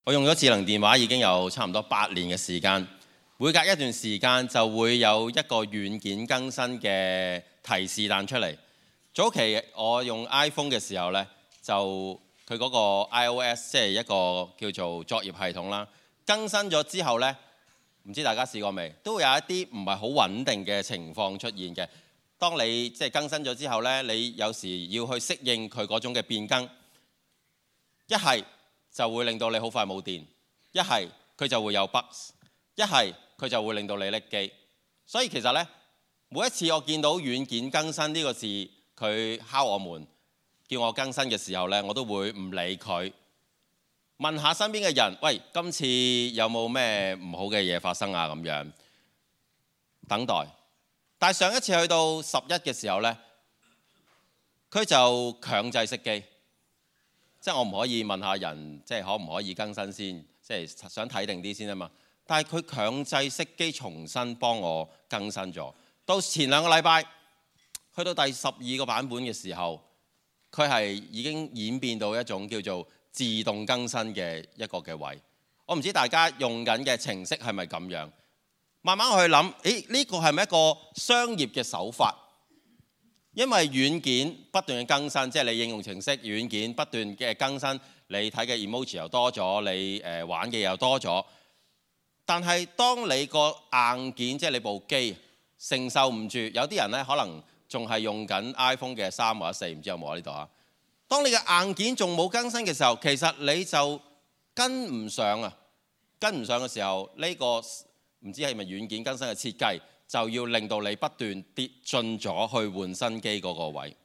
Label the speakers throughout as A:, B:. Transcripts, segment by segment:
A: 我用咗智能電話已經有差唔多8年嘅時間，每隔一段時間就會有一個軟件更新嘅提示彈出嚟。早期我用 iPhone 嘅時候呢，就佢嗰個 iOS 即係一個叫做作業系統啦，更新咗之後呢，唔知大家試過未？都會有一啲唔係好穩定嘅情況出現嘅。當你即係更新咗之後呢，你有時要去適應佢嗰種嘅變更，一係就會令到你好快冇電，一係佢就會有 bugs， 一係佢就會令到你甩機。所以其實呢，每一次我見到軟件更新呢個字，佢敲我門叫我更新嘅時候呢，我都會唔理佢，問下身邊嘅人，喂，今次有冇咩唔好嘅嘢發生啊？咁樣等待。但係上一次去到11嘅時候呢，佢就強制熄機，即係我唔可以問下人，即係可唔可以更新先，即係想睇定啲先啊嘛。但係佢強制熄機，重新幫我更新咗。到前2個禮拜，去到第12個版本嘅時候，佢係已經演變到一種叫做自動更新嘅一個嘅位。我唔知大家用緊嘅程式係咪咁樣？慢慢我去諗，呢個係咪一個商業嘅手法？因為軟件不斷嘅更新，即係你應用程式軟件不斷嘅更新，你睇嘅 emoji 又多咗，你玩嘅又多咗。但係當你個硬件，即係你部機承受唔住，有啲人呢可能仲係用緊 iPhone 嘅3或者4，唔知有冇喺呢度啊？當你嘅硬件仲冇更新嘅時候，其實你就跟唔上啊！跟唔上嘅時候，呢個唔知係咪軟件更新嘅設計，就要令到你不斷跌進咗去換新機嗰個位。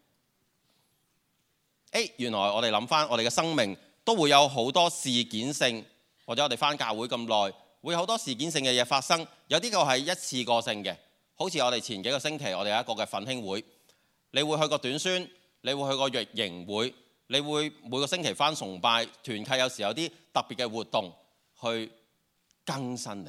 A: 原來我哋諗翻，我哋嘅生命都會有好多事件性，或者我哋翻教會咁耐，會有好多事件性嘅嘢發生。有啲個係一次過性嘅，好似我哋前幾個星期，我哋有一個嘅奮興會，你會去個短宣，你會去個營會，你會每個星期翻崇拜團契，有時有啲特別嘅活動去更新你。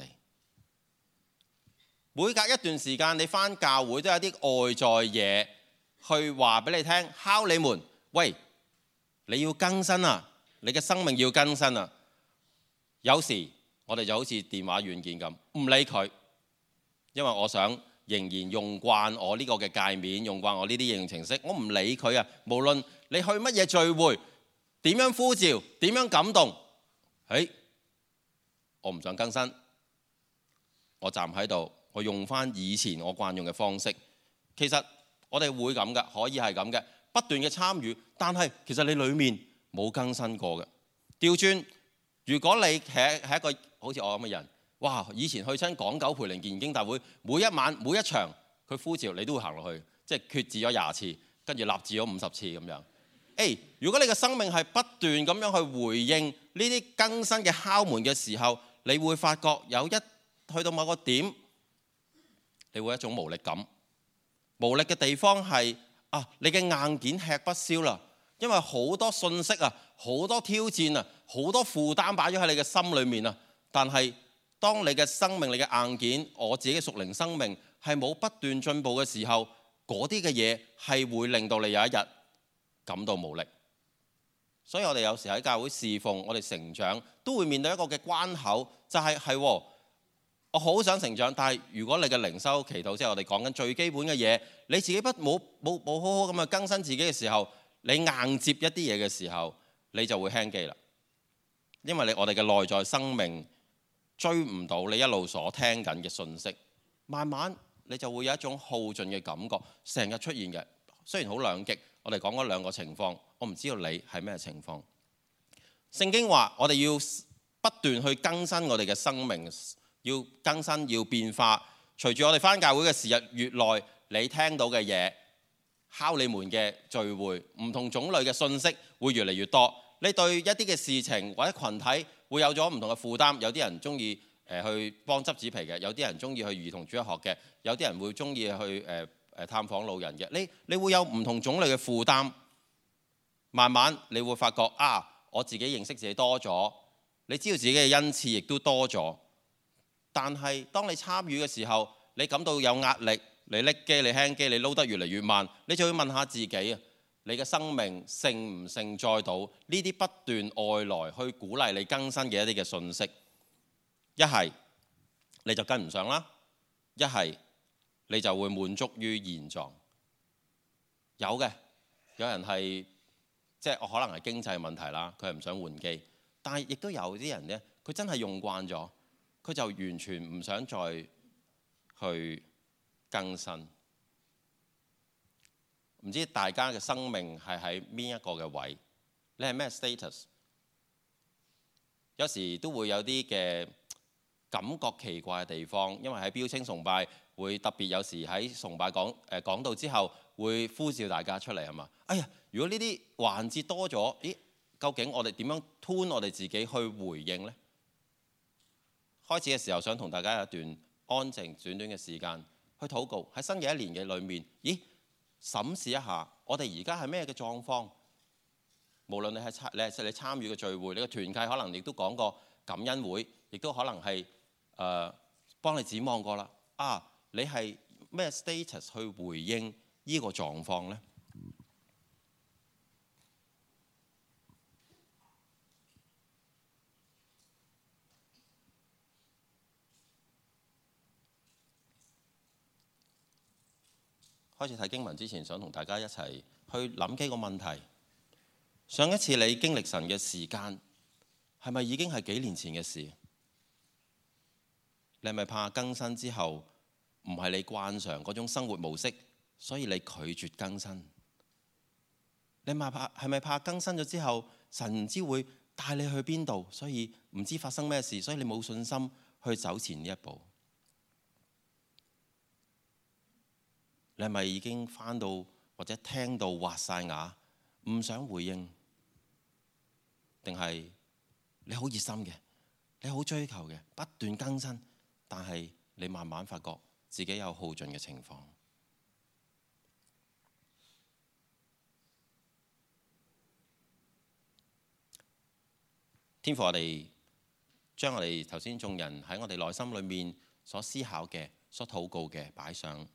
A: 每隔一段時間，你翻教會都有啲外在嘢去話俾你聽，敲你門，喂，你要更新啊，你嘅生命要更新啊。有時我哋就好似電話軟件咁，唔理佢，因為我想仍然用慣我呢個嘅界面，用慣我呢啲應用程式，我唔理佢啊。無論你去乜嘢聚會，點樣呼召，點樣感動，我唔想更新，我站喺度。我用翻以前我慣用嘅方式，其實我哋會咁嘅，可以係咁嘅，不斷嘅參與，但係其實你裡面冇更新過嘅。調轉，如果你係一個好似我咁嘅人，哇！以前去親港九培靈健經大會，每一晚每一場佢呼召你都會行落去，即係決志咗20次，跟住立志咗50次咁樣。如果你嘅生命係不斷咁樣去回應呢啲更新嘅敲門嘅時候，你會發覺有一去到某個點，你會有一種無力感。無力嘅地方係你嘅硬件吃不消啦，因為好多信息啊，好多挑戰啊，好多負擔擺咗喺你嘅心裏面啊。但係當你嘅生命、你嘅硬件，我自己嘅屬靈生命係冇不斷進步嘅時候，嗰啲嘅嘢係會令到你有一日感到無力。所以我哋有時喺教會侍奉，我哋成長都會面對一個嘅關口，就係我好想成長，但係如果你嘅靈修祈禱，即係我哋講緊最基本嘅嘢，你自己冇好好咁去更新自己嘅時候，你硬接一啲嘢嘅時候，你就會輕機啦。因為我哋嘅內在生命追唔到你一路所聽緊嘅信息，慢慢你就會有一種耗盡嘅感覺，成日出現嘅。雖然好兩極，我哋講嗰2個情況，我唔知道你係咩情況。聖經話我哋要不斷去更新我哋嘅生命。要更新，要變化。隨住我哋返教會嘅時日越耐，你聽到嘅嘢，敲你門嘅聚會，唔同種類嘅信息會越嚟越多。你對一啲嘅事情或者群體會有咗唔同嘅負擔。有啲人中意去幫執紙皮嘅，有啲人中意去兒童主日學嘅，有啲人會中意去探訪老人嘅。你會有唔同種類嘅負擔。慢慢你會發覺我自己認識自己多咗，你知道自己嘅恩賜亦都多咗。但係當你參與嘅時候，你感到有壓力，你拎機，你輕機，你撈得越嚟越慢，你就會問下自己你嘅生命承唔承載到呢啲不斷外來去鼓勵你更新嘅一啲嘅信息？一係你就跟唔上啦，一係你就會滿足於現狀。有嘅，有人係即係可能係經濟問題啦，佢係唔想換機，但係亦都有啲人呢，佢真係用慣咗，佢就完全唔想再去更新。唔知大家嘅生命係喺邊一個嘅位？你係咩 status？ 有時都會有啲嘅感覺奇怪嘅地方，因為喺標青崇拜會特別有時喺崇拜講道之後會呼召大家出嚟係嘛？哎呀，如果呢啲環節多咗，咦？究竟我哋點樣 tune 我哋自己去回應呢？開始嘅時候想同大家有一段安靜短短嘅時間去禱告，喺新嘅一年嘅裏面，咦？審視一下我哋而家係咩嘅狀況？無論你參與嘅聚會，你嘅團契可能亦都講過感恩會，亦都可能係幫你展望過啦。啊，你係咩 status 去回應呢個狀況呢？開始睇經文之前，想同大家一齊去諗幾個問題。上一次你經歷神嘅時間係咪已經係幾年前嘅事？你係咪怕更新之後唔係你慣常嗰種生活模式，所以你拒絕更新？你係咪怕更新咗之後，神唔知會帶你去邊度，所以唔知發生咩事，所以你冇信心去走前呢一步？你係咪已經返到或者聽到滑晒牙，唔想回應？定係你好熱心嘅，你好追求嘅，不斷更新，但係你慢慢發覺自己有耗盡嘅情況？天父，我哋將我哋頭先眾人喺我哋內心裏面所思考嘅、所禱告嘅擺上。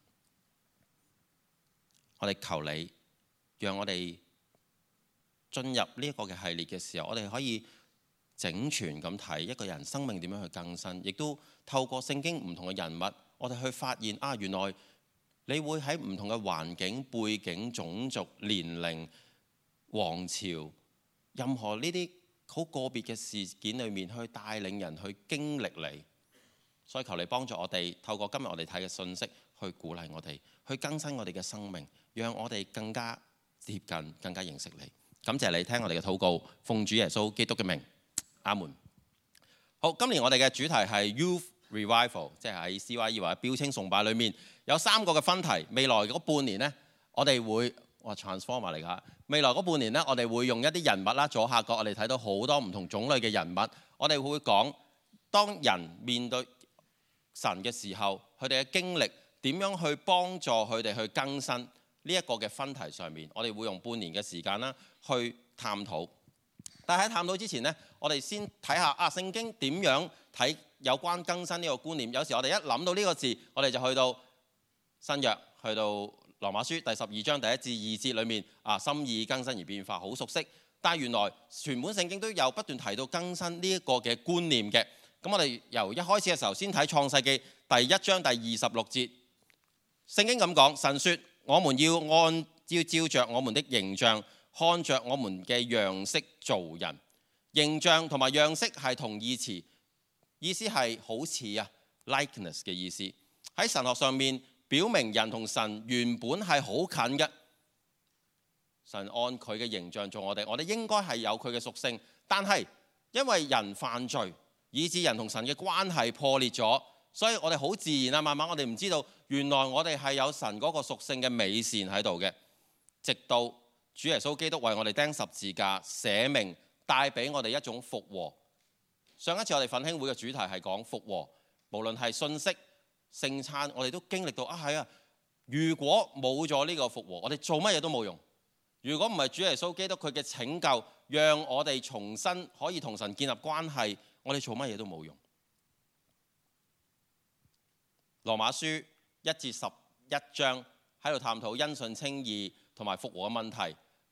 A: 我哋求你，讓我哋進入呢一個嘅系列嘅時候，我哋可以整全咁睇一個人生命點樣去更新，亦都透過聖經唔同嘅人物，我哋去發現啊，原來你會喺唔同嘅環境、背景、種族、年齡、王朝，任何呢啲好個別嘅事件裏面去帶領人去經歷你。所以求你幫助我哋，透過今日我哋睇嘅信息去鼓勵我哋，去更新我哋嘅生命，讓我哋更加接近、更加認識你。感謝你聽我哋嘅禱告，奉主耶穌基督嘅名，阿門。好，今年我哋嘅主題係 Youth Revival， 即係喺 CYE 或者標青崇拜裏面有3個嘅分題。未來嗰半年呢，我哋會Transformer 嚟㗎。未來嗰半年呢，我哋會用一啲人物啦，左下角我哋睇到好多唔同種類嘅人物，我哋會講當人面對神嘅時候，佢哋嘅經歷點樣去幫助佢哋去更新呢一個嘅分題上面，我哋會用半年嘅時間啦去探討。但係喺探討之前呢，我哋先睇下聖經點樣睇有關更新呢個觀念。有時我哋一諗到呢個字，我哋就去到新約，去到羅馬書第12章第1至2節裏面心意更新而變化，好熟悉。但係原來全本聖經都有不斷提到更新呢一個嘅觀念嘅。咁我哋由一開始嘅時候先睇創世記第1章第26節，聖經咁講：神說，我們要照着我們的形象，看着我們嘅樣式造人。形象同埋樣式係同義詞，意思係好似likeness 嘅意思。喺神學上面表明人同神原本係好近嘅。神按佢嘅形象做我哋，我哋應該係有佢嘅屬性，但係因為人犯罪，以致人同神嘅關係破裂咗，所以我哋好自然慢慢我哋唔知道原來我哋係有神嗰個屬性嘅美善喺度嘅。直到主耶穌基督為我哋釘十字架捨命，帶俾我哋一種復和。上一次我哋奮興會嘅主題係講復和，無論係信息、聖餐，我哋都經歷到如果冇咗呢個復和，我哋做乜嘢都冇用。如果唔係主耶穌基督佢嘅拯救，讓我哋重新可以同神建立關係，我哋做乜嘢都冇用。羅馬書1至11章喺度探討因信稱義同埋復和嘅問題。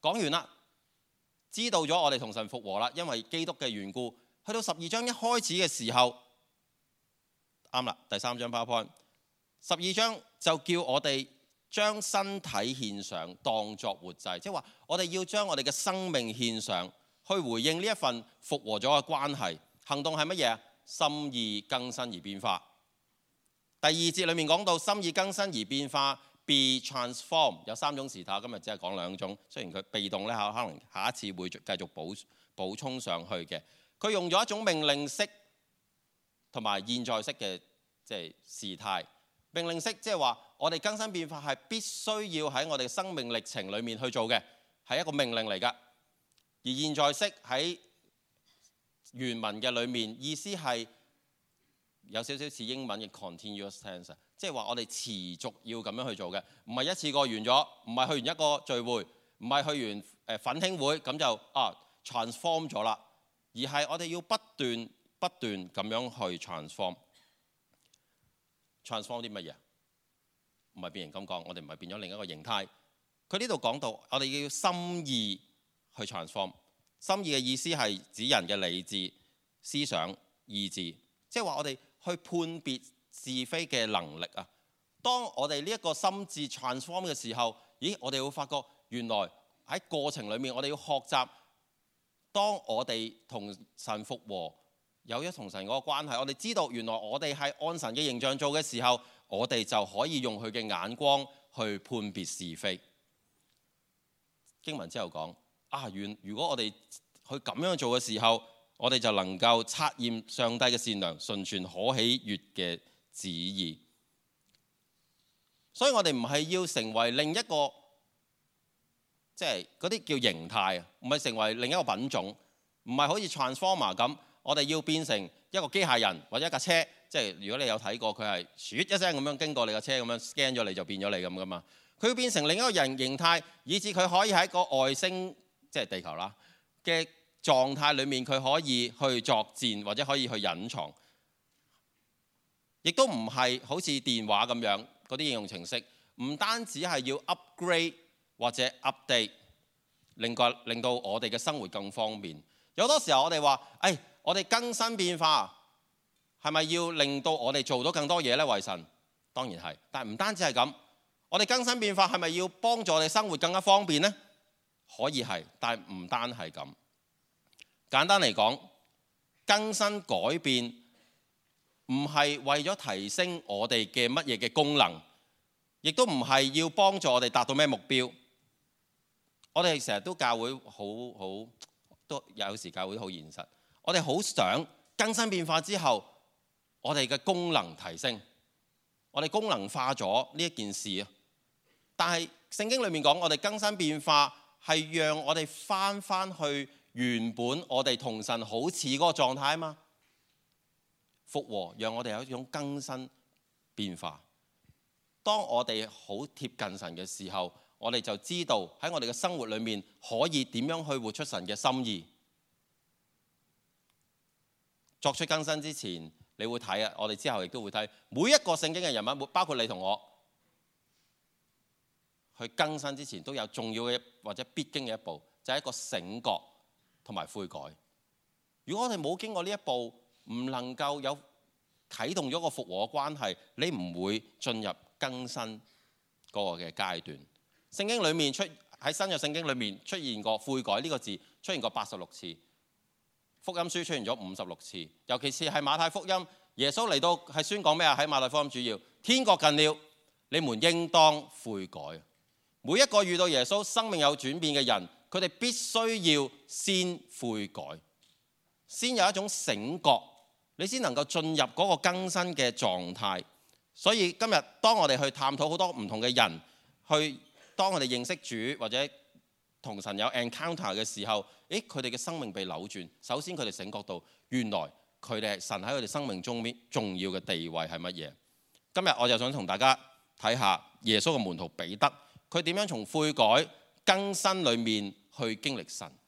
A: 講完啦，知道咗我哋同神復和啦，因為基督嘅緣故。去到12章一開始嘅時候，啱啦，第3章 PowerPoint。12章就叫我哋將身體獻上，當作活祭，即係話我哋要將我哋嘅生命獻上，去回應呢一份復和咗嘅關係。行動係乜嘢？心意更新而變化。第2節裏面講到心意更新而變化 ，be transformed， 有3種時態，今日只係講2種。雖然佢被動咧，可能下一次會繼續補充上去嘅。佢用咗一種命令式同埋現在式嘅時態。命令式即係話，我哋更新變化係必須要喺我哋嘅生命歷程裏面去做嘅，係一個命令嚟㗎。而現在式喺原文嘅裏面，意思係有少少似英文嘅 continuous tense， 即係話我哋持續要咁樣去做嘅，唔係一次過完咗，唔係去完一個聚會，唔係去完奮興會咁就transform 咗啦，而係我哋要不斷咁樣去 transform。transform 啲乜嘢？唔係變形金剛，我哋唔係變咗另一個形態。佢呢度講到，我哋要心意去 transform。心意嘅意思係指人嘅理智、思想、意志，即係話我哋去判別是非嘅能力啊。當我哋呢一個心智 transform 嘅時候，咦，我哋會發覺原來喺過程裡面，我哋要學習，當我哋同神復和，有咗同神嗰個關係，我哋知道原來我哋係按神嘅形象做嘅時候，我哋就可以用佢嘅眼光去判別是非。經文之後講如果我哋去咁樣做嘅時候，我哋就能夠察驗上帝嘅善良、純全、可喜悅嘅旨意。所以我哋唔係要成為另一個，即係嗰啲叫形態啊，唔係成為另一個品種，唔係好似 Transformer 咁。我哋要變成一個機械人或者一架車，即係如果你有睇過，佢係咻一聲咁樣經過你架車咁樣 scan 咗你就變咗你咁噶嘛。佢要變成另一個人形態，以至佢可以喺個外星，即係地球啦嘅狀態裏面，佢可以去作戰或者可以去隱藏，亦都唔係好似電話咁樣嗰啲應用程式，唔單止係要 upgrade 或者 update， 令到我哋嘅生活更方便。有好多時候我哋話，我哋更新變化係咪要令到我哋做到更多嘢呢？為神當然係，但係唔單止係咁，我哋更新變化係咪要幫助我哋生活更加方便呢？可以係，但係唔單係咁。簡單嚟講，更新改變唔係為咗提升我哋嘅乜嘢嘅功能，亦都唔係要幫助我哋達到咩目標。我哋成日都教會都有時教會好現實，我哋好想更新變化之後，我哋嘅功能提升，我哋功能化咗呢一件事啊。但係聖經裏面講，我哋更新變化係讓我哋返去原本我哋同神好似嗰個狀態啊嘛。復和讓我哋有一種更新變化。當我哋好貼近神嘅時候，我哋就知道喺我哋嘅生活裏面可以點樣去活出神嘅心意。作出更新之前，你會睇我哋之後亦都會睇每一個聖經嘅人物，包括你同我，去更新之前都有重要嘅或者必經嘅一步，就係一個醒覺同埋悔改。如果我哋冇經過呢一步，唔能夠有啟動咗個復和嘅關係，你唔會進入更新嗰個嘅階段。聖經裏面喺新約聖經裏面出現過悔改呢個字出現過86次，福音書出現咗56次，尤其是係馬太福音，耶穌嚟到係宣講咩啊？喺馬太福音主要天國近了，你們應當悔改。每一個遇到耶穌生命有轉變嘅人，佢哋必須要先悔改，先有一種醒覺，你先能夠進入嗰個更新嘅狀態。所以今日當我哋去探討好多唔同嘅人，當我哋認識主或者同神有 encounter 嘅時候，佢哋嘅生命被扭轉。首先佢哋醒覺到原來佢哋係神喺佢哋生命中面重要嘅地位係乜嘢。今日我就想同大家睇下耶穌嘅門徒彼得，佢點樣從悔改更新裏面去經歷神。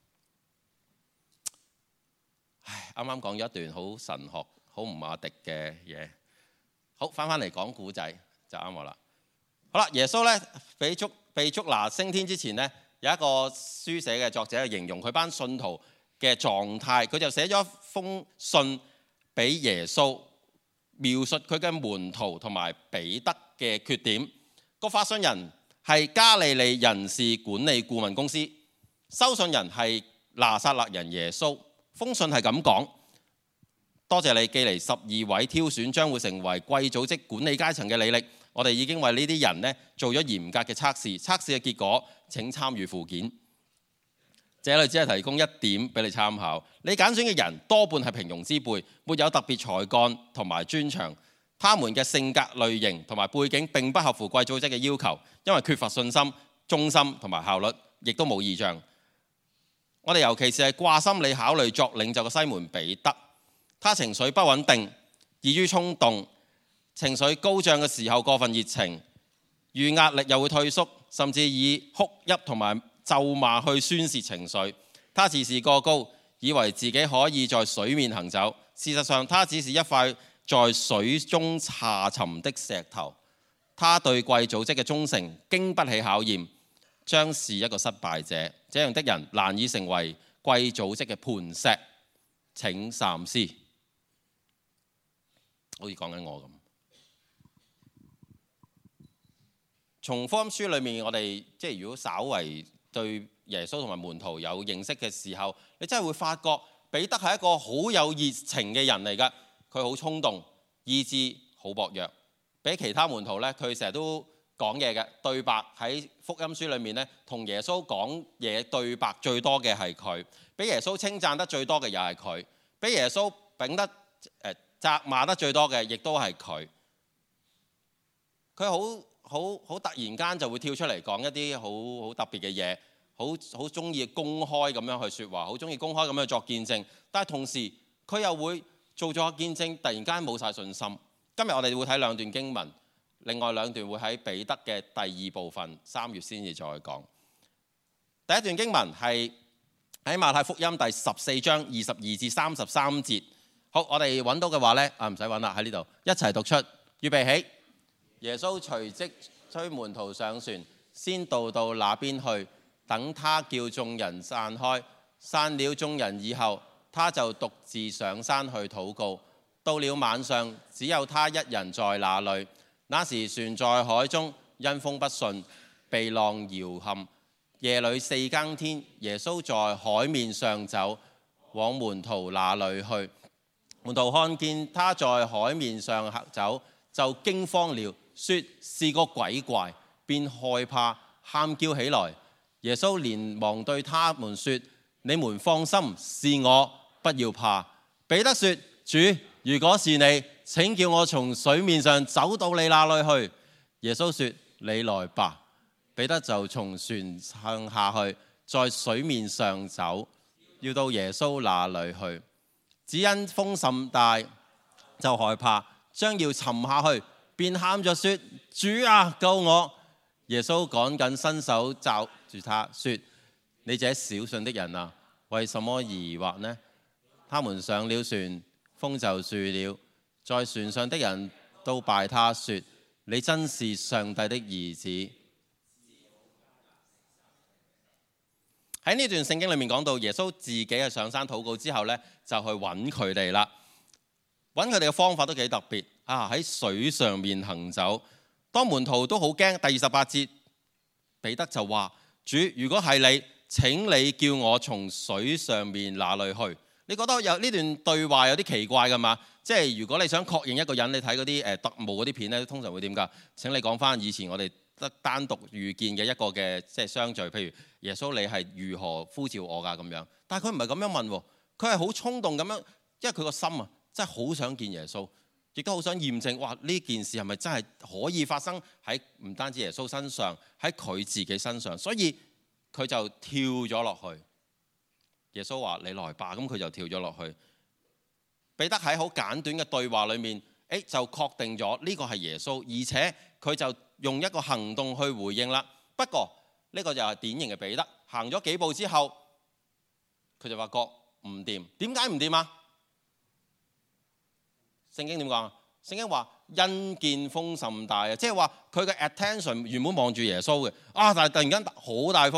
A: 啱啱講咗一段好神學好唔馬迪嘅嘢，好翻嚟講古仔就啱我啦。好啦，耶穌咧被捉拿升天之前咧， 有一個書寫嘅作者去形容佢班信徒嘅狀態，佢就寫咗一封信俾耶穌，描述佢嘅門徒同埋彼得嘅缺點。個發信人係加利利人事管理顧問公司，收信人係拿撒勒人耶穌。封信係咁講：多謝你寄嚟12位挑選將會成為貴組織管理階層嘅履歷，我哋已經為呢啲人呢做咗嚴格嘅測試，測試嘅結果請參與附件。這裏只係提供一點俾你參考。你揀選嘅人多半係平庸之輩，沒有特別才幹同埋專長，他們嘅性格類型同埋背景並不合乎貴組織嘅要求，因為缺乏信心、忠心同埋效率，亦都冇異象。我哋尤其是係掛心理考慮作領袖嘅西門彼得，他情緒不穩定，易於衝動，情緒高漲嘅時候過分熱情，遇壓力又會退縮，甚至以哭泣同埋咒罵去宣泄情緒。他自視過高，以為自己可以在水面行走，事實上他只是一塊在水中下沉的石頭。他對貴組織嘅忠誠經不起考驗，將是一個失敗者。這樣的人難以成為貴組織嘅磐石。請三思。好似講緊我咁。從福音書裏面，我哋即係如果稍為對耶穌同埋門徒有認識嘅時候，你真係會發覺彼得係一個好有熱情嘅人嚟㗎。佢好衝動，意志好薄弱。比其他門徒呢，佢成日都講嘢嘅對白，喺福音書裏面呢，同耶穌講嘢對白最多嘅係佢，俾耶穌稱讚得最多嘅又係佢，俾耶穌柄得責罵得最多嘅亦都係佢。佢好突然間就會跳出嚟講一啲好特別嘅嘢，好中意公開咁樣去説話，好中意公開咁樣作見證。但係同時佢又會做咗見證，突然間冇晒信心。今日我哋會睇兩段經文，另外兩段會喺彼得嘅第二部分3月先至再講。第一段經文係喺馬太福音第14章22至33節。好，我哋揾到嘅話呢，唔使揾啦，喺呢度一齊讀出。預備起。耶穌隨即催門徒上船，先渡到那邊去，等他叫眾人散開。散了眾人以後，他就獨自上山去禱告。到了晚上，只有他一人在那裏。那時船在海中，因風不順，被浪搖撼。夜裏4更天，耶穌在海面上走，往門徒那裏去。門徒看見他在海面上走，就驚慌了，說是個鬼怪，便害怕，喊叫起來。耶穌連忙對他們說：你們放心，是我，不要怕。彼得說：主，如果是你，請叫我從水面上走到你那裏去。耶穌說：你來吧。彼得就從船上下去，在水面上走，要到耶穌那裏去。只因風甚大，就害怕，將要沉下去，便喊着說：主啊，救我！耶穌趕緊伸手罩住他，說：你這小信的人啊，為什麼疑惑呢？他們上了船，風就住了。在船上的人都拜他，說：你真是上帝的兒子。喺呢段聖經裏面講到，耶穌自己係上山禱告之後呢，就去揾佢哋啦。揾佢哋嘅方法都幾特別啊！喺水上面行走，當門徒都好驚。第28節，彼得就話：主，如果係你，請你叫我從水上面那裏去。你覺得有呢段對話有啲奇怪㗎嘛？即係如果你想確認一個人，你睇嗰啲特務嗰啲片咧，通常會點㗎？請你講翻以前我哋得單獨遇見嘅一個嘅即係相聚，譬如耶穌你係如何呼召我㗎咁樣。但係佢唔係咁樣問喎，佢係好衝動咁樣，因為佢個心啊真係好想見耶穌，亦都好想驗證哇呢件事係咪真係可以發生喺唔單止耶穌身上，喺佢自己身上，所以佢就跳咗落去。耶穌話：你來吧，咁佢就跳咗落去。彼得喺好簡短嘅對話裏面，就確定咗呢個係耶穌，而且佢就用一個行動去回應啦。不過呢個就係典型嘅彼得，行咗幾步之後，佢就發覺唔掂。點解唔掂啊？聖經點講啊？聖經話因見風甚大啊，即係話佢嘅 attention 原本望住耶穌嘅，但係突然間好大風，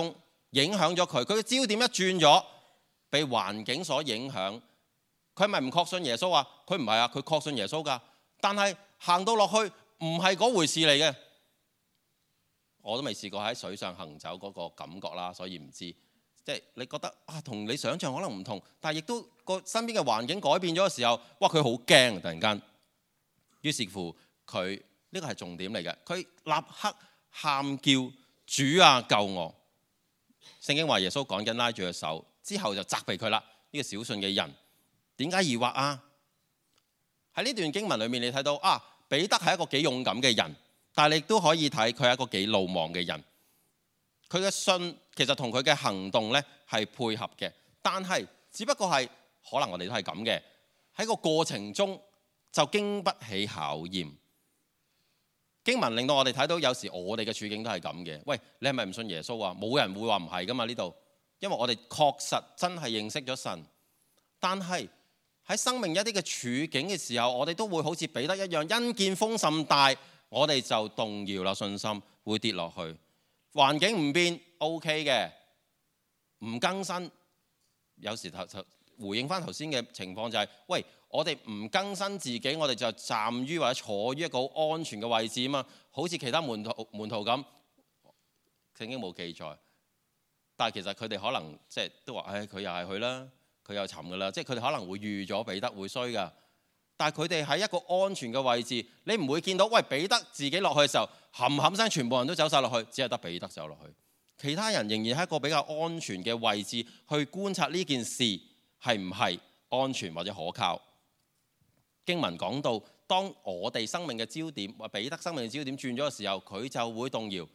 A: 影響咗佢，佢嘅焦點一轉咗，被環境所影響。佢係咪唔確信耶穌啊？佢唔係啊，佢確信耶穌㗎。但係行到落去唔係嗰回事嚟嘅。我都未試過喺水上行走嗰個感覺啦，所以唔知。即係你覺得啊，同你想象可能唔同，但係亦都個身邊嘅環境改變咗嘅時候，哇！佢好驚突然間。於是乎佢呢個係重點嚟嘅，佢立刻喊叫主啊救我！聖經話耶穌趕緊拉住佢手，之後就責備佢啦。呢個小信嘅人點解疑惑啊？喺呢段經文裏面你睇到啊，彼得係一個幾勇敢嘅人，但係你亦都可以睇佢係一個幾魯莽嘅人。佢嘅信其實同佢嘅行動呢係配合嘅，但係只不過係可能我哋都係咁嘅，喺個過程中就經不起考驗。經文令到我哋睇到有時我哋嘅處境都係咁嘅。喂，你係咪唔信耶穌啊？冇人會話唔係噶嘛呢度，因為我哋確實真係認識咗神，但係喺生命一啲嘅處境嘅時候，我哋都會好似彼得一樣，因見風甚大，我哋就動搖啦，信心會跌落去。環境唔變 OK 嘅，唔更新，有時回應翻頭先嘅情況就係，喂，我哋唔更新自己，我哋就站於或者坐於一個好安全嘅位置啊嘛，好似其他門徒咁，聖經冇記載，但係其實佢哋可能即係都話，唉，佢又係去啦，佢又沉噶啦，即係佢哋可能會預咗彼得會衰噶，但係佢哋喺一個安全嘅位置，你唔會見到，喂，彼得自己落去嘅時候，冚冚聲全部人都走晒落去，只係得彼得走落去，其他人仍然喺一個比較安全嘅位置去觀察呢件事係唔係安全或者可靠。經文講到，當我哋生命嘅焦點或彼得生命嘅焦點轉咗嘅時候，佢就會動搖。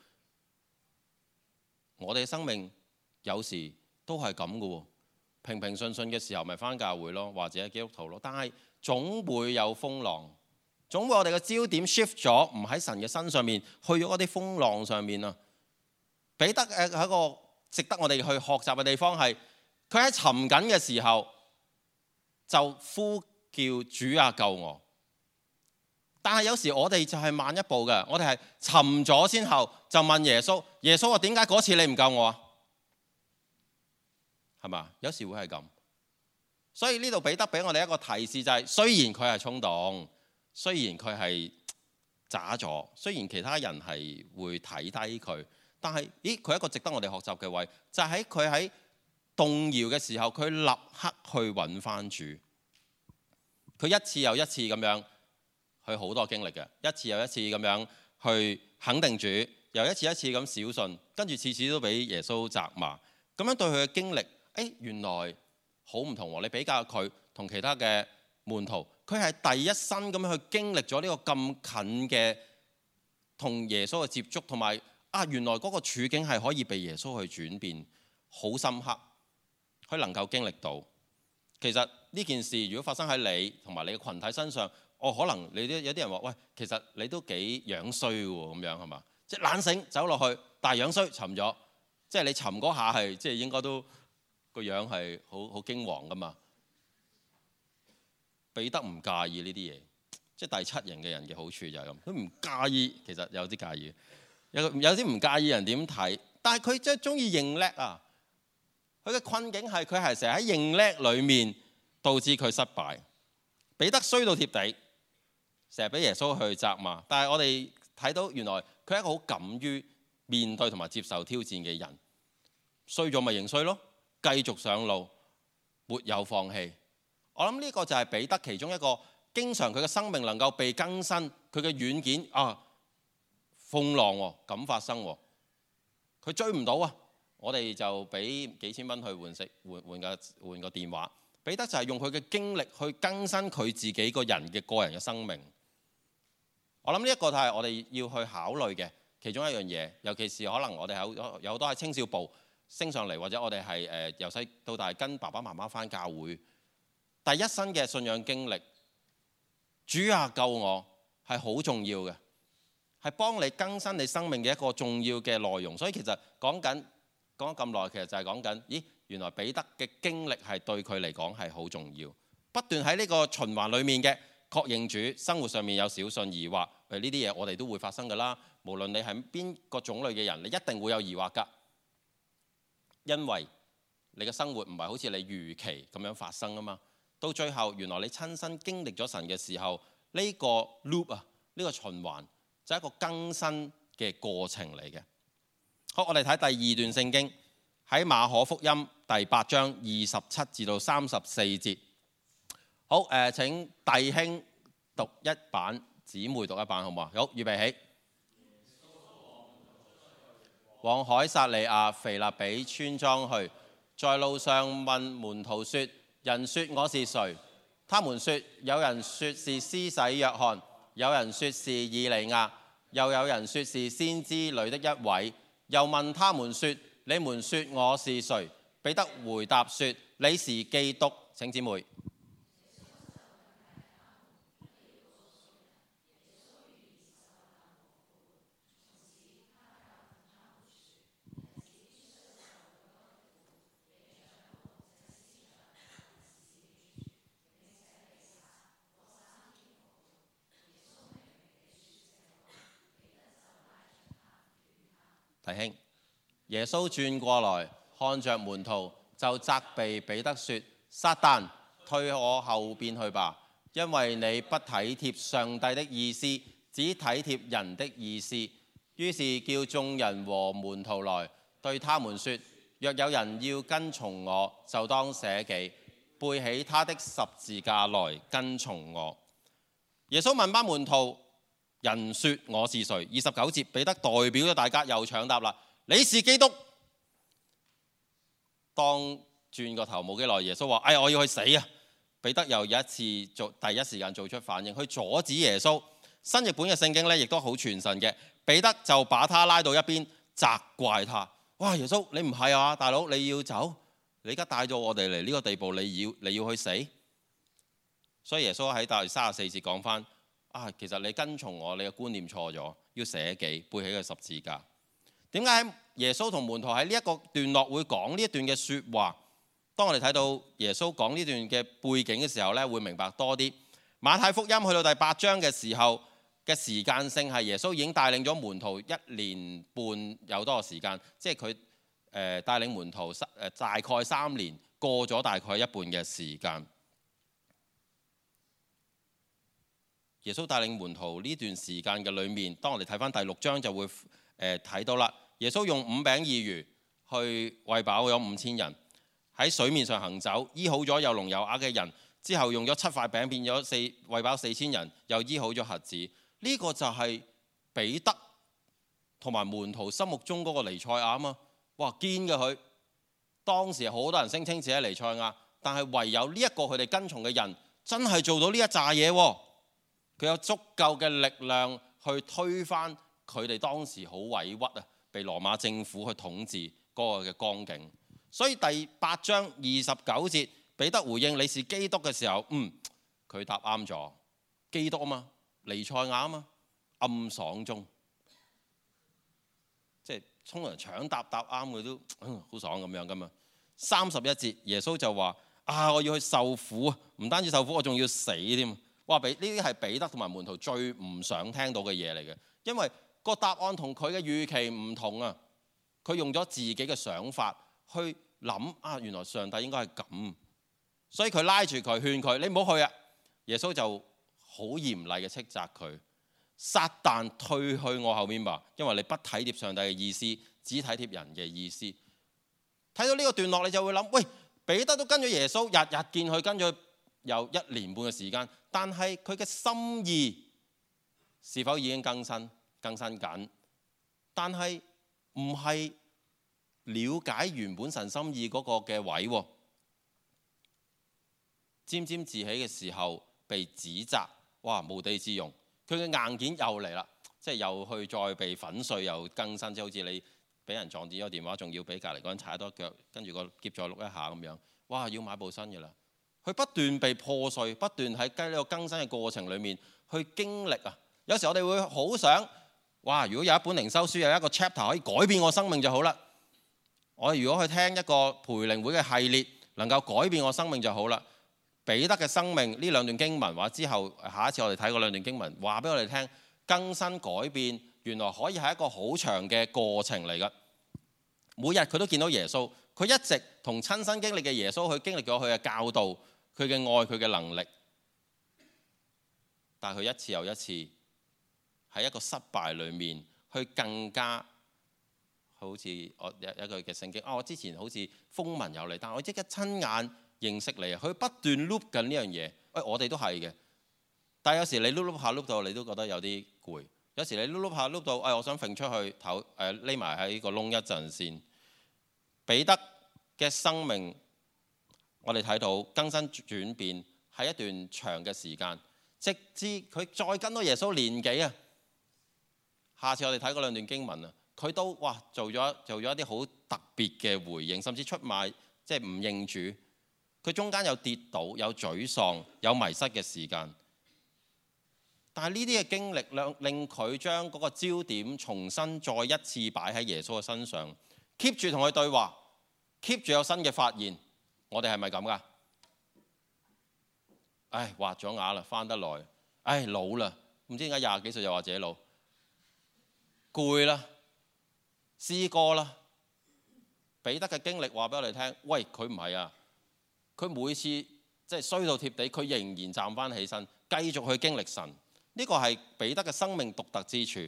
A: 我哋嘅生命有時都係咁嘅喎，平平順順嘅時候咪返教會咯，或者基督徒咯，但係總會有風浪，總會我哋嘅焦點 shift 咗，唔喺神嘅身上面，去咗嗰啲風浪上面啊。彼得係一個值得我哋去學習嘅地方係，佢喺沉緊嘅時候就呼叫主啊救我。但係有時我哋就係慢一步嘅，我哋係沉咗先後就問耶穌，耶穌話點解嗰次你唔救我啊？係嘛？有時會係咁。所以呢度彼得俾我哋一個提示就係，雖然佢係衝動，雖然佢係渣咗，雖然其他人係會睇低佢，但係佢係一個值得我哋學習嘅位，就係佢喺動搖嘅時候，佢立刻去揾翻主。佢一次又一次咁樣去好多經歷嘅，一次又一次咁樣去肯定主，又一次一次咁小信，跟住次次都俾耶穌責罵。咁樣對佢嘅經歷，原來好唔同喎。你比較佢同其他嘅門徒，佢係第一身咁樣去經歷咗呢個咁近嘅同耶穌嘅接觸，同埋原來嗰個處境係可以被耶穌去轉變，好深刻，佢能夠經歷到。其實呢件事如果發生喺你同埋你嘅群體身上，可能你都有啲人話，喂，其實你都幾樣衰喎，咁樣係嘛？即係懶醒走落去，但係樣衰沉咗，即係你沉嗰下係即係應該都個樣係好驚惶噶嘛。彼得唔介意呢啲嘢，即係第七型嘅人嘅好處就係咁，佢唔介意，其實有啲介意，有啲唔介意人點睇，但係佢真係中意認叻啊！佢嘅困境係佢係成日喺認叻裏面導致佢失敗。彼得衰到貼地，成日俾耶穌去責罵，但係我哋睇到原來佢係一個好敢於面對同埋接受挑戰嘅人。衰咗咪認衰咯，繼續上路，沒有放棄。我諗呢個就係彼得其中一個經常佢嘅生命能夠被更新，佢嘅軟件風浪咁發生，佢追唔到啊！我哋就俾幾千蚊去換個電話。彼得就係用佢嘅經歷去更新佢自己個人嘅生命。我諗呢一個就係我哋要去考慮嘅其中一樣嘢，尤其是可能我哋有好多喺青少部升上嚟，或者我哋係由細到大跟爸爸媽媽返教會，第一身嘅信仰經歷，主啊救我係好重要嘅，係幫你更新你生命嘅一個重要嘅內容。所以其實講咗咁耐，其實就係講緊，原來彼得嘅經歷係對佢嚟講係好重要，不斷喺呢個循環裏面嘅確認主，生活上面有小信疑惑，呢啲嘢我哋都會發生㗎啦。無論你係邊個種類嘅人，你一定會有疑惑㗎。 因為你嘅生活唔係好似你預期咁樣發生啊嘛。到最後原來你親身經歷咗神嘅時候，呢個 loop 啊，呢個循環就係一個更新嘅過程嚟嘅。好，我哋睇第二段聖經喺馬可福音第8章27至到34節。好，請弟兄讀一版，姊妹讀一版，好唔好？好，預備起。往凱撒利亞腓立比村莊去，在路上問門徒說：人說我是誰？他們說：有人說是施洗約翰，有人說是以利亞，又有人說是先知裏的一位。又問他們說：你們說我是誰？彼得回答說：你是基督。請姊妹。弟兄，耶穌轉過來看着門徒，就責備彼得說：撒旦，退我後邊去吧，因為你不體貼上帝的意思，只體貼人的意思。於是叫眾人和門徒來，對他們說：若有人要跟從我，就當捨己，背起他的十字架來跟從我。耶穌問班門徒：人說我是誰？29節，彼得代表咗大家又搶答啦，你是基督。當轉個頭冇幾耐，耶穌話：我要去死啊！彼得又有一次第一時間做出反應，去阻止耶穌。新譯本嘅聖經咧，亦都好傳神嘅。彼得就把他拉到一邊，責怪他：哇，耶穌，你唔係啊，大佬，你要走？你而家帶咗我哋嚟呢個地步，你要去死？所以耶穌喺第34節講翻：其實你跟從我，你嘅觀念錯咗，要捨己，背起個十字架。點解耶穌同門徒喺呢一個段落會講呢一段嘅說話？當我哋睇到耶穌講呢段嘅背景嘅時候咧，會明白多啲。馬太福音去到第8章嘅時候嘅時間性係耶穌已經帶領咗門徒1年半有多個時間，即係佢帶領門徒大概3年，過咗大概一半嘅時間。耶穌帶領門徒呢段時間嘅裏面，當我哋睇翻第6章就會睇到啦。耶穌用5餅2魚去餵飽咗5000人，喺水面上行走，醫好咗有聾有啞嘅人，之後用咗7塊餅變咗餵飽4000人，又醫好咗瞎子。呢個就係彼得同埋門徒心目中嗰個彌賽亞啊嘛！哇，堅嘅佢，當時好多人聲稱自己係彌賽亞，但係唯有呢一個佢哋跟從嘅人真係做到呢一紮嘢喎。佢有足夠嘅力量去推翻佢哋當時好委屈啊，被羅馬政府去統治嗰個嘅光景。所以第8章29節，彼得回應你是基督嘅時候，佢答啱咗，基督啊嘛，彌賽亞啊嘛，暗爽中，即係通常搶答啱嘅都好爽咁樣噶嘛。31節，耶穌就話：我要去受苦啊，唔單止受苦，我仲要死添。哇！呢啲係彼得同埋門徒最唔想聽到嘅嘢嚟嘅，因為個答案同佢嘅預期唔同啊。佢用咗自己嘅想法去諗原來上帝應該係咁，所以佢拉住佢勸佢：你唔好去啊！耶穌就好嚴厲嘅斥責佢：撒旦，退去我後面吧，因為你不體貼上帝嘅意思，只體貼人嘅意思。睇到呢個段落，你就會諗：喂，彼得都跟咗耶穌，日日見佢，跟咗有1年半嘅時間。但係佢嘅心意是否已經更新緊？但係唔係了解原本神心意嗰個嘅位喎。沾沾自喜嘅時候被指責，哇，無地自容。佢嘅硬件又嚟啦，即係又去再被粉碎又更新，即係好似你俾人撞跌咗電話，仲要俾隔離嗰人踩多腳，跟住個喼再碌一下咁樣，哇，要買部新嘅啦。佢不斷被破碎，不斷喺呢個更新嘅過程裡面去經歷啊！有時我哋會好想，哇！如果有一本靈修書有一個 chapter 可以改變我生命就好啦。我如果去聽一個培靈會嘅系列，能夠改變我生命就好啦。彼得嘅生命呢2段經文，或者之後下一次我哋睇過2段經文，話俾我哋聽，更新改變原來可以係一個好長嘅過程嚟㗎。每日佢都見到耶穌， 佢一直同親身經歷嘅耶穌去經歷咗佢嘅教導、佢嘅愛、佢嘅能力，但係佢一次又一次喺一個失敗裏面去更加好似我有一句嘅聖經我之前好似風聞有你，但我即刻親眼認識你啊！佢不斷 loop 緊呢樣嘢，我哋都係嘅。但係有時你 loop 下 loop 到你都覺得有啲攰，有時你 loop 下 loop 到我想揈出去匿埋喺個窿一陣先。彼得嘅生命我哋睇到更新轉變係一段長嘅時間，直至佢再跟到耶穌年幾啊！下次我哋睇嗰兩段經文啊，佢都做咗一啲好特別嘅回應，甚至出賣即係唔認主。佢中間有跌倒、有沮喪、有迷失嘅時間，但係呢啲嘅經歷令佢將嗰個焦點重新再一次擺喺耶穌嘅身上 ，keep 住同佢對話 ，keep 住有新嘅發現。我哋係咪咁㗎？滑咗牙啦，翻得耐，老啦，唔知點解20幾歲就話自己老，攰啦，試過啦。彼得嘅經歷話俾我哋聽，佢唔係啊，佢每次即係衰到貼地，佢仍然站翻起身，繼續去經歷神。呢個係彼得嘅生命獨特之處。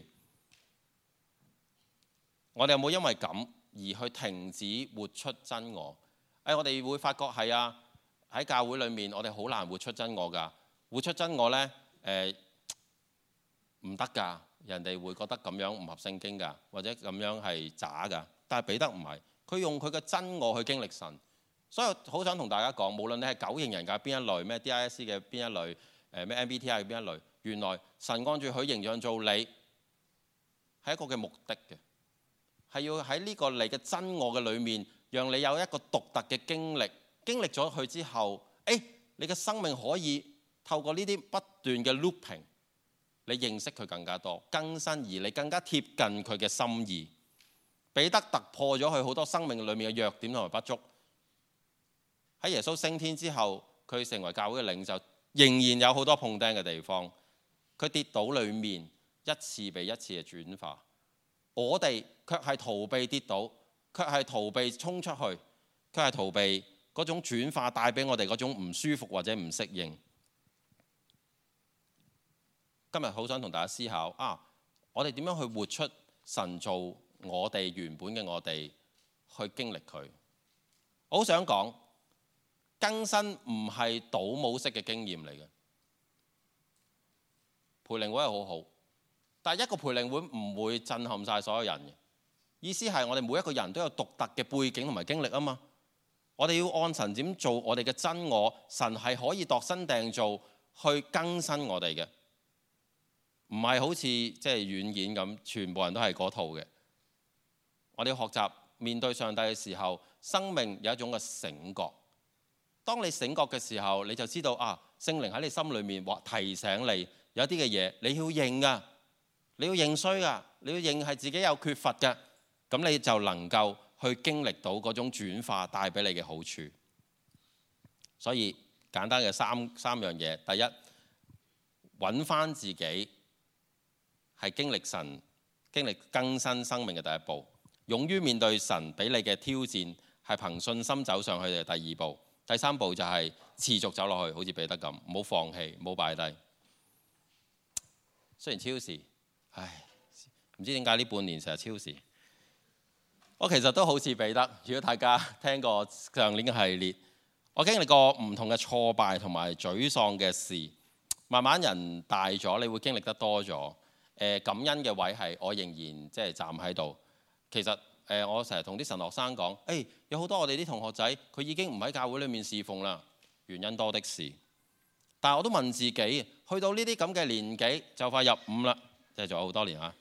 A: 我哋有冇因為咁而去停止活出真我？我哋會發覺係啊，喺教會裏面，我哋好難活出真我㗎。活出真我呢，唔得㗎，人哋會覺得咁樣唔合聖經㗎，或者咁樣係渣㗎。但係彼得唔係，佢用佢嘅真我去經歷神。所以好想同大家講，無論你係9型人格邊一類，咩 DISC 嘅邊一類，咩 MBTI 嘅邊一類，原來神按住佢形象做你，係一個嘅目的嘅，係要喺呢個你嘅真我嘅裏面，讓你有一個獨特嘅經歷。經歷咗佢之後，你嘅生命可以透過呢啲不斷嘅 looping， 你認識佢更加多，更新，而你更加貼近佢嘅心意。彼得突破咗佢好多生命裏面嘅弱點同埋不足。喺耶穌升天之後，佢成為教會嘅領袖，仍然有好多碰釘嘅地方。佢跌倒裏面一次比一次嘅轉化，我哋卻係逃避跌倒，卻係逃避衝出去，卻係逃避嗰種轉化帶俾我哋嗰種唔舒服或者唔適應。今日好想同大家思考我哋點樣去活出神造我哋原本嘅我哋，去經歷佢。我好想講，更新唔係倒模式嘅經驗嚟嘅。培靈會係好好，但係一個培靈會唔會震撼晒所有人嘅。意思係我哋每一個人都有獨特嘅背景同埋經歷啊嘛。我哋要按神點做我哋嘅真我，神係可以度身訂造去更新我哋嘅，唔係好似即係軟件咁，全部人都係嗰套嘅。我哋要學習面對上帝嘅時候，生命有一種嘅醒覺。當你醒覺嘅時候，你就知道聖靈喺你心裏面或提醒你有啲嘅嘢你要認㗎，你要認衰㗎，你要認係自己有缺乏嘅，咁你就能夠去經歷到嗰種轉化帶俾你嘅好處。所以簡單嘅三樣嘢，第一，揾翻自己係經歷神、經歷更新生命嘅第一步。勇於面對神俾你嘅挑戰，係憑信心走上去嘅第二步。第三步就係持續走落去，好似彼得咁，唔好放棄，唔好擺低。雖然超時，唔知點解呢半年成日超時。我其實都好似彼得，如果大家聽過上年嘅系列，我經歷過唔同嘅挫敗同埋沮喪嘅事。慢慢人大咗，你會經歷得多咗。感恩嘅位係我仍然即係站喺度。其實我成日同啲神學生講，有好多我哋啲同學仔，佢已經唔喺教會裏面侍奉啦，原因多的是。但係我都問自己，去到呢啲咁嘅年紀，就快入5啦，即係仲有好多年啊！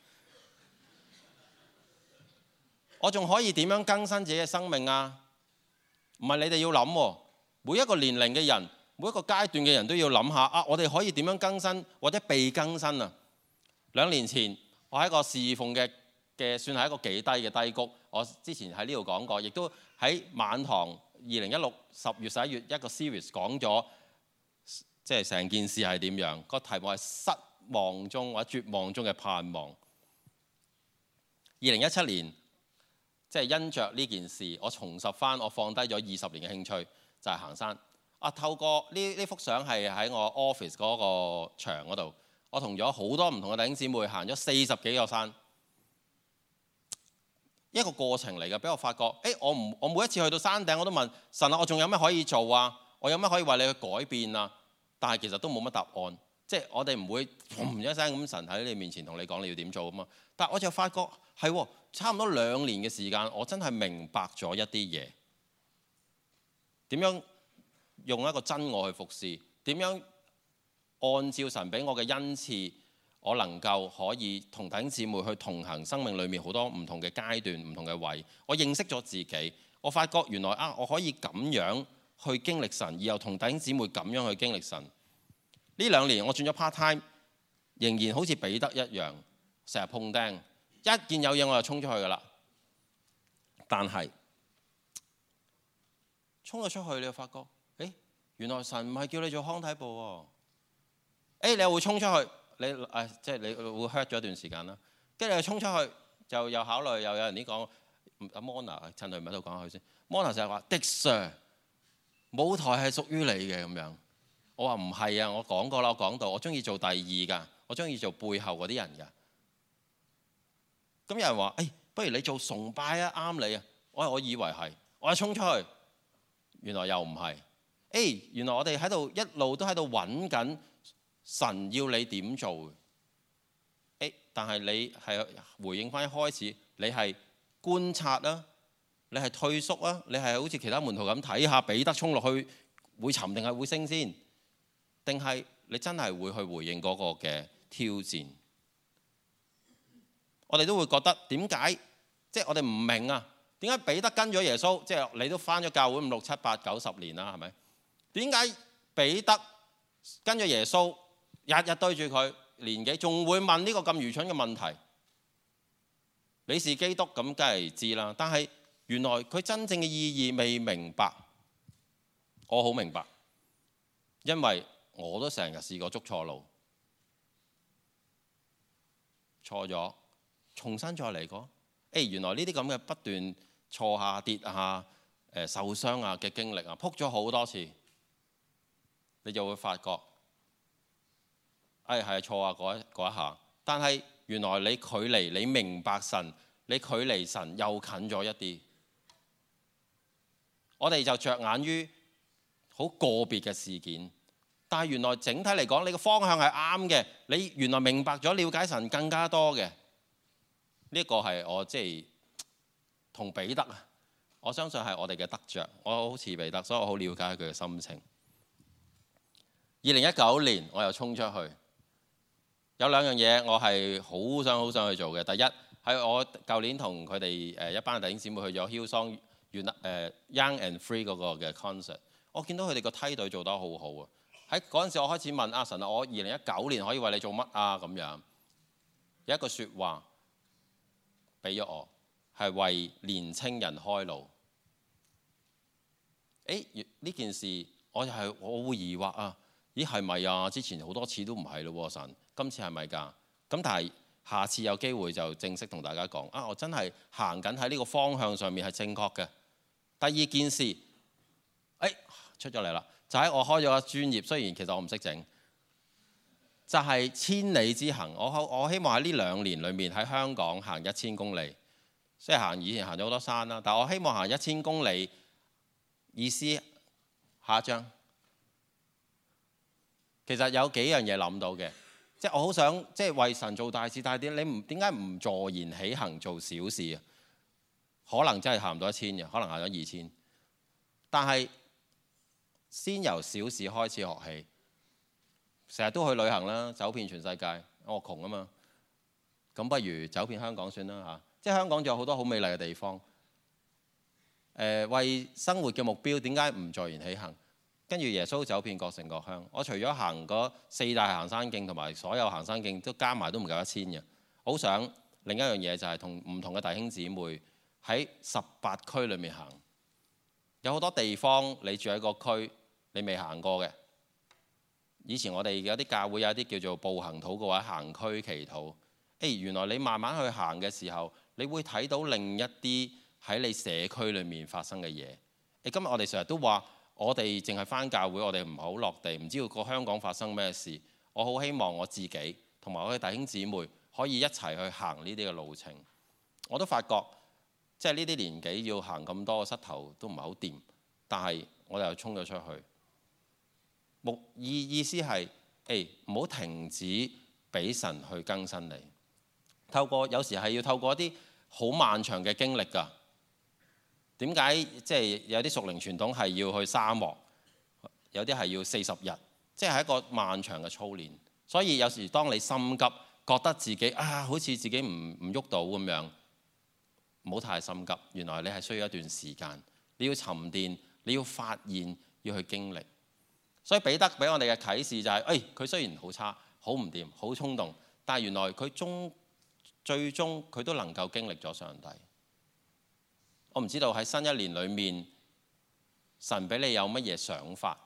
A: 我仲可以點樣更新自己嘅生命啊？唔係你哋要諗，每一個年齡嘅人，每一個階段嘅人都要諗下我哋可以點樣更新或者被更新啊？2年前，我喺一個侍奉嘅算係一個幾低嘅低谷。我之前喺呢度講過，亦都喺晚堂2016 10月11月一個 series 講咗，即係成件事係點樣。個題目係失望中或者絕望中嘅盼望。2017年即係因着呢件事，我重拾翻我放低咗20年嘅興趣，就係行山。透過呢幅相係喺我 office 嗰個牆嗰度，我同咗好多唔同嘅弟兄姊妹行咗40幾個山，一個過程嚟嘅。俾我發覺，我每一次去到山頂我都問神啊，我仲有咩可以做啊？我有咩可以為你去改變啊？但係其實都冇乜答案，即係我哋唔會砰一聲咁神喺你面前同你講你要點做啊嘛。但係我就發覺係差唔多2年嘅時間，我真係明白咗一啲嘢，點樣用一個真我去服侍，點樣按照神俾我嘅恩賜，我能夠可以同弟兄姊妹去同行生命裏面好多唔同嘅階段、唔同嘅位。我認識咗自己，我發覺原來我可以咁樣去經歷神，然後同弟兄姊妹咁樣去經歷神。呢2年我轉咗 part time， 仍然好似彼得一樣，成日碰釘，一見有嘢我就衝出去噶啦。但係衝咗出去，你就發覺，原來神唔係叫你做康體部喎。你又會衝出去，即係你會 hurt 咗一段時間啦。跟住你又衝出去，就又考慮，又有人啲講，阿 Mona 趁佢唔喺度講下佢先。Mona 成日話：Dick Sir，舞台係屬於你嘅咁樣。我話唔係啊，我講過啦，我講到我中意做第二㗎，我中意做背後嗰啲人㗎。咁有人話：不如你做崇拜啊，啱你啊。我以為係，我一衝出去，原來又唔係。原來我哋喺度一路都喺度揾緊神要你點做。但係你係回應翻一開始，你係觀察啦，你係退縮啊，你係好似其他門徒咁睇下彼得衝落去會沉定係會升先，定係你真係會去回應嗰個嘅挑戰？我哋都會覺得點解？即係我哋唔明啊，點解彼得跟咗耶穌？即係你都返咗教會5、6、7、8、9、10年啦，係咪？點解彼得跟咗耶穌，日日對住佢年紀，仲會問呢個咁愚蠢嘅問題？你是基督咁，梗係知啦。但係原來佢真正嘅意義未明白。我好明白，因為我都成日試過捉錯路，錯咗，重新再嚟過。原來呢啲咁嘅不斷錯下跌下、受傷啊嘅經歷啊，撲咗好多次，你就會發覺，係錯啊嗰一下。但係原來你距離你明白神，你距離神又近咗一啲。我哋就着眼於好個別嘅事件，但係原來整體嚟講，你個方向係啱嘅。你原來明白咗、了解神更加多嘅。呢個係我即係同彼得啊，我相信係我哋嘅得着。我好似彼得，所以我好了解佢嘅心情。2019年我又衝出去，有2樣嘢我係好想去做嘅。第一係我舊年同佢哋一班弟兄姊妹去咗 Hillsong Young and Free 嗰個嘅 concert， 我見到佢哋個梯隊做得好好啊。喺嗰陣時我開始問阿神啊，我2019年可以為你做乜啊？咁樣有一句説話俾咗我，係為年青人開路。呢件事我會疑惑啊，係咪啊？之前好多次都唔係咯，神今次係咪㗎？咁但係下次有機會就正式同大家講啊，我真係行緊喺呢個方向上面係正確嘅。第二件事，出咗嚟啦，就喺我開咗個專業，雖然其實我唔識整，就係千里之行。我希望喺呢2年裏面喺香港行1000公里，即係以前行咗好多山啦，但係我希望行1000公里。意思下一張，其實有幾樣嘢諗到嘅，即係我好想即係為神做大事，但係你點解唔坐言起行做小事啊？可能真係行唔到1000嘅，可能行咗2000，但係先由小事開始學起。成日都去旅行啦，走遍全世界。我窮啊嘛，咁不如走遍香港算啦嚇。即係香港仲有好多好美麗嘅地方。為生活嘅目標，點解唔坐言起行？跟住耶穌走遍各城各鄉。我除咗行嗰4大行山徑同埋所有行山徑都加埋都唔夠1000嘅。好想另一樣嘢就係同唔同嘅弟兄姊妹喺18區裏面行。有好多地方你住喺個區，你未行過嘅。以前我哋有啲教會有啲叫做步行禱告或者行區祈禱。原來你慢慢去行嘅時候，你會睇到另一啲喺你社區裏面發生嘅嘢。今日我哋成日都話，我哋淨係返教會，我哋唔係好落地，唔知道個香港發生咩事。我好希望我自己同埋我嘅弟兄姊妹可以一齊去行呢啲嘅路程。我都發覺，即係呢啲年紀要行咁多個膝頭都唔係好掂，但係我哋又衝咗出去。意思係，唔好停止俾神去更新你。有時係要透過一啲好漫長嘅經歷㗎。點解即係有啲屬靈傳統係要去沙漠，有啲係要40日，即係一個漫長嘅操練。所以有時當你心急，覺得自己好似自己唔喐到咁樣，唔好太心急。原來你係需要一段時間，你要沉澱，你要發現，要去經歷。所以彼得俾我哋嘅啟示就係，佢雖然好差、好唔掂、好衝動，但係原來佢最終佢都能夠經歷咗上帝。我唔知道喺新一年裏面，神俾你有乜嘢想法？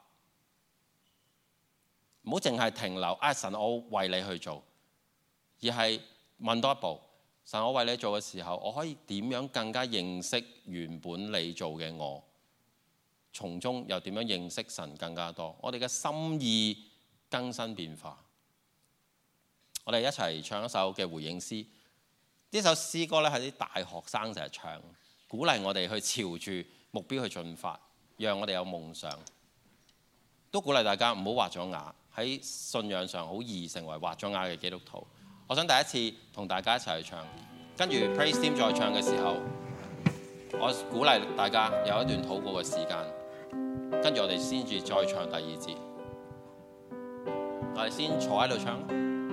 A: 唔好淨係停留，神我為你去做，而係問多一步，神我為你做嘅時候，我可以點樣更加認識原本你做嘅我？從中又點樣認識神更加多？我哋嘅心意更新變化。我哋一齊唱一首嘅回應詩。呢首詩歌咧係啲大學生成日唱，鼓勵我哋去朝住目標去進發，讓我哋有夢想。都鼓勵大家唔好畫咗啞，喺信仰上好易成為畫咗啞嘅基督徒。我想第一次同大家一齊去唱，跟住 Praise Team 再唱嘅時候，我鼓勵大家有一段禱告嘅時間，跟住我哋先至再唱第二節。我哋先坐喺度唱。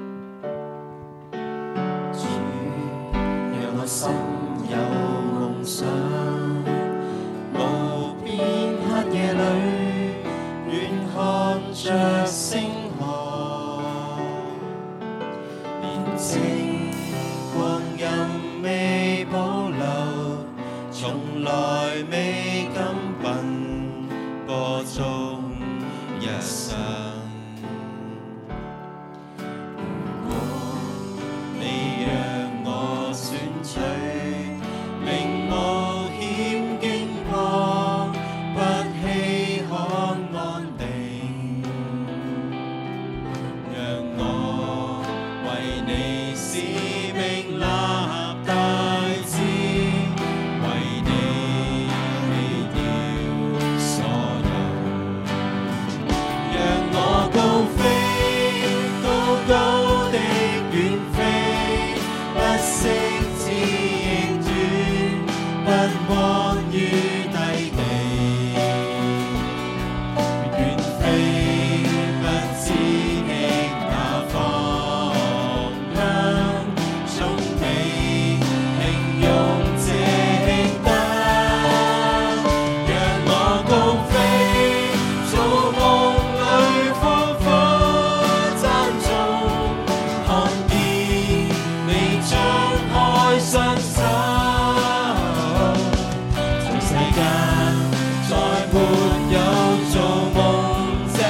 B: 主，讓我心有夢想，無邊黑夜裏，遠看着星河，連夕光陰未保留，從來未敢奔波中一生。如果你讓我選取，令冒險經過，不稀罕安定，讓我為你使命立大志，為你棄掉所有，讓我高飛，高高的遠飛，不息止亦斷，不安於低地，遠飛不知的那方向，總比平庸這輕得。讓我高飛，做夢裏彷彿讚頌，看見你張開雙手，全世間再沒有做夢者，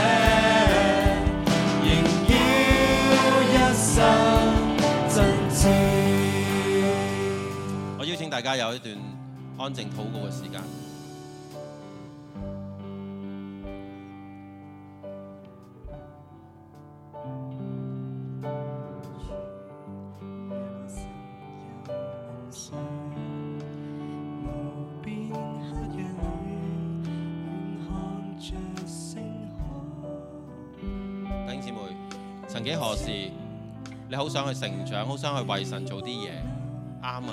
B: 仍要一生真知。
A: 我邀請大家有一段安靜禱告嘅時間。
B: 無邊黑夜裏，遠看着星河。
A: 弟兄姊妹，曾幾何時，你好想去成長，好想去為神做啲嘢，啱啊！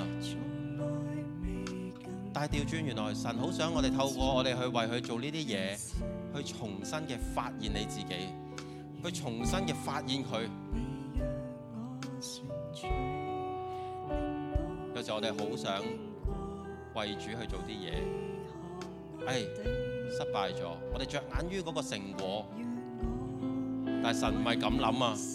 A: 但係調轉，原來神好想我哋透過我哋去為佢做呢啲嘢，去重新嘅發現你自己，去重新嘅發現佢。有時我哋好想為主去做啲嘢，失敗咗，我哋着眼於嗰個成果，但係神唔係咁諗啊！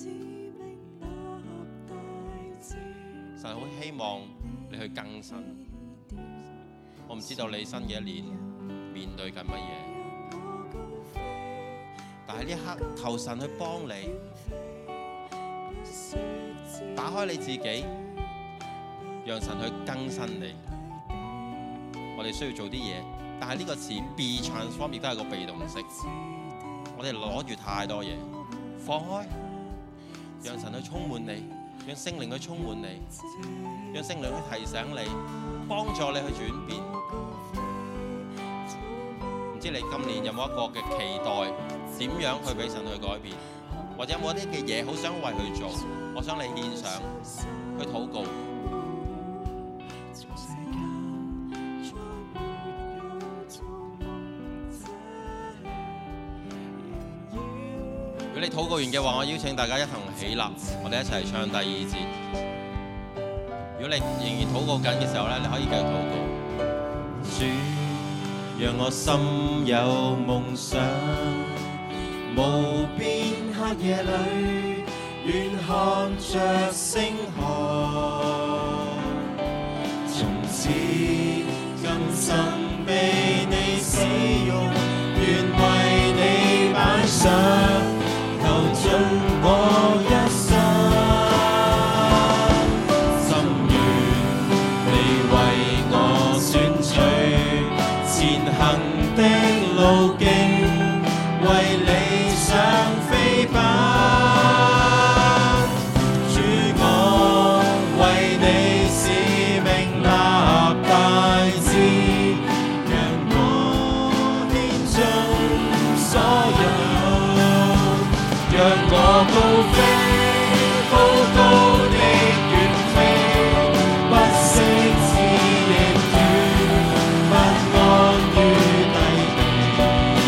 A: 神好希望你去更新。我唔知道你新嘅一年面對緊乜嘢，但係呢一刻求神去幫你，打開你自己，讓神去更新你。 我哋需要做啲嘢，但係呢個詞 be transformed 亦都係個被動式。我哋攞住太多嘢，放開，讓神去充滿你，讓聖靈去充滿你，讓聖靈去提醒你，幫助你去轉變。唔知你今年有冇一個嘅期待，點樣去俾神去改變，或者有冇一啲嘅嘢好想為佢做？我想你獻上去禱告。如果你禱告完嘅話，我邀請大家一同起立，我哋一齊唱第2節。如果你仍然禱告緊嘅時候咧，你可以繼續禱告。
B: 主，讓我心有夢想，無邊黑夜裏，願看着星河。從此今生被你使用，願為你擺上。投盡我一生，心願你為我選取前行的路徑，為理想飛奔。主，我為你使命立大志，讓我獻盡所有。讓我高飛，高高的遠飛，不息止亦斷，不安於低地。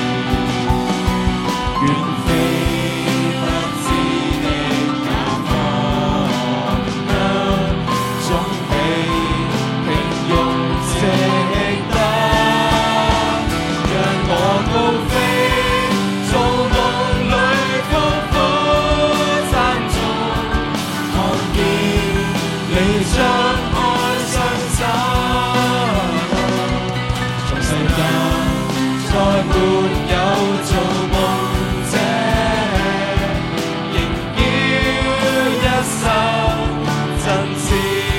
B: 遠飛不知的那方向，總比平庸值得。讓我高飛，做夢裏。你張開雙手，從世間再沒有做夢者，仍要一生真摯，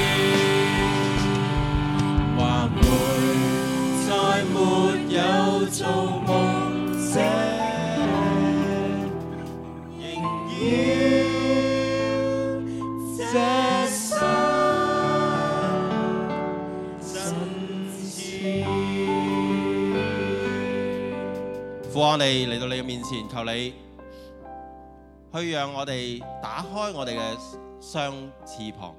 B: 還會再沒有做夢者，仍要這
A: 父，我哋嚟到你嘅面前，求你去讓我哋打開我哋嘅雙翅膀，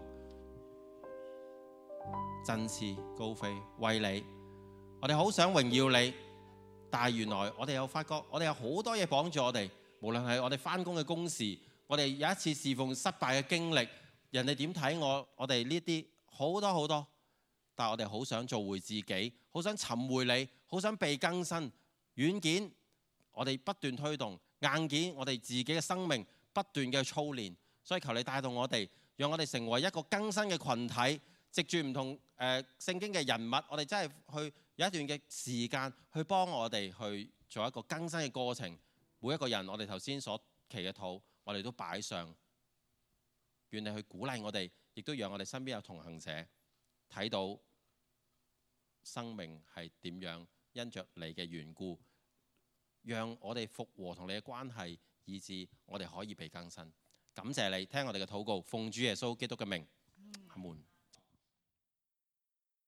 A: 振翅高飛，為你。我哋好想榮耀你，但係原來我哋又發覺，我哋有好多嘢綁住我哋。無論係我哋返工嘅工時，我哋有一次侍奉失敗嘅經歷，人哋點睇我哋呢啲好多好多。但係我哋好想做回自己，好想尋回你，好想被更新。軟件我哋不斷推動，硬件我哋自己嘅生命不斷嘅操練，所以求你帶動我哋，讓我哋成為一個更新嘅群體，藉住唔同聖經嘅人物，我哋真係去有一段嘅時間去幫我哋去做一個更新嘅過程。每一個人我哋頭先所祈嘅禱，我哋都擺上，願你去鼓勵我哋，亦都讓我哋身邊有同行者睇到生命係點樣因着你嘅緣故，讓我哋復和同你嘅關係，以致我哋可以被更新。感謝你聽我哋嘅禱告，奉主耶穌基督嘅名，阿門。